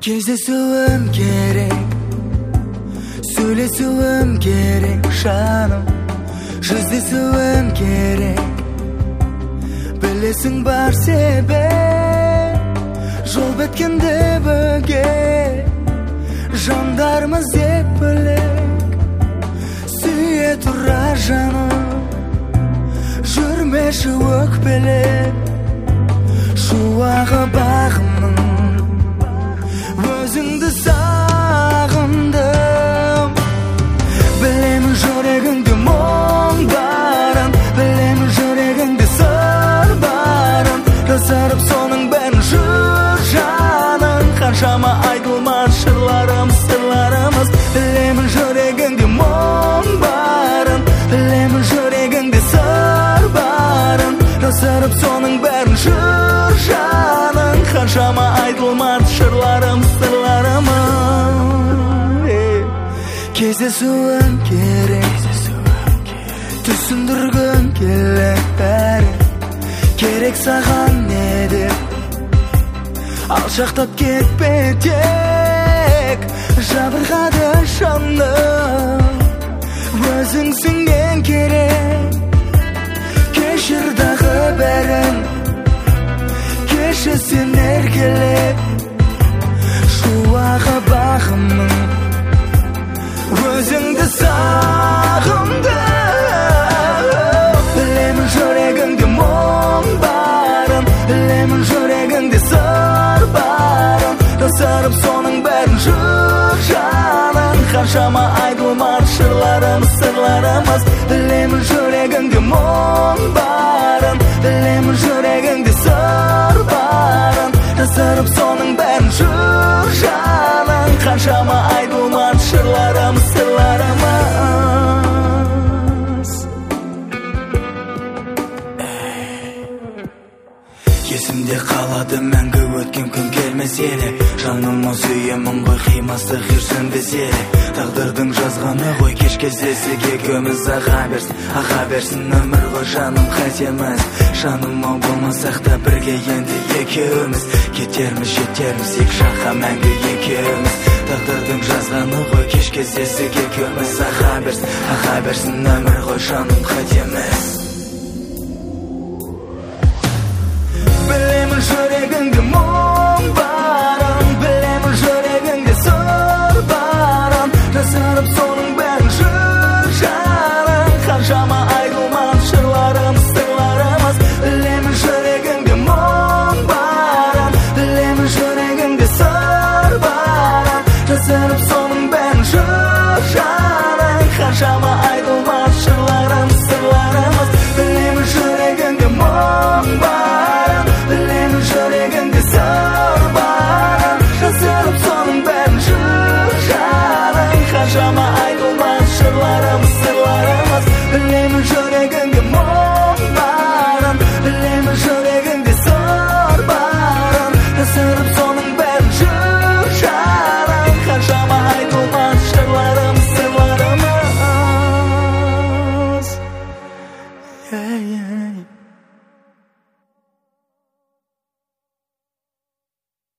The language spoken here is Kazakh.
Кездесуім керек, сөйлесуім керек жаным, жүздесуім керек. Білесің бар себеп, жол беткенде бөге, жандармыз деп бөлек. Сүйе тұра жаным, жүрмеші өкпелеп. Шуағы бағымның өзіңді сағындым. Білемін жүрегіңде мұң барын, білемін жүрегіңде сыр барын. Жасарып соның бәрін жүр жаның, қаншама айтылмас шырларымыз, сырларымыз. Білемін жүрегіңде мұң барын, білемін жүрегіңде сыр барын. Жасарып соның бәрін жүр жаның, қаншама айтылмас шырларымыз, сырларымыз. Кездесуім керек, түсіндіргім келек бәрі. Керек саған не деп, алшақтап кетпе тек. Жабырғады жаным, өзіңсің ең керек. Кешір дағы бәрін, кеші сен еркелеп. Шуағы бағымның өзіңді сағындым. Білемін жүрегіңде мұң барын, білемін жүрегіңде сыр барын. Жасарып соның бәрін жүр жаның, қаншама айтылмас шырларымыз, сырларымыз. Білемін жүрегіңде мұң барын, білемін жүрегіңде сыр барын. Жасарып соның бәрін жүр жаның, қаншама айтылмас шырларымыз, сырларымыз. Есімде қалады мәңгі өткен күн келмес еле. Жаныма сүйемін ғой, қимасы қирсінбес еле. Тағдырдың жазғаны ғой, кеш кездесек екеуміз. Аға берсін өмір ғой жаным, қайтеміз. Жаныма болмасақ та бірге енді екеуміз. Кетерміз, жетерміз екі жаққа мәңгі екеуміз. Тағдырдың жазғаны ғой, кеш кездесек екеуміз. Аға берсін өмір ғой жаным, қайтеміз. Білемін жүрегіңде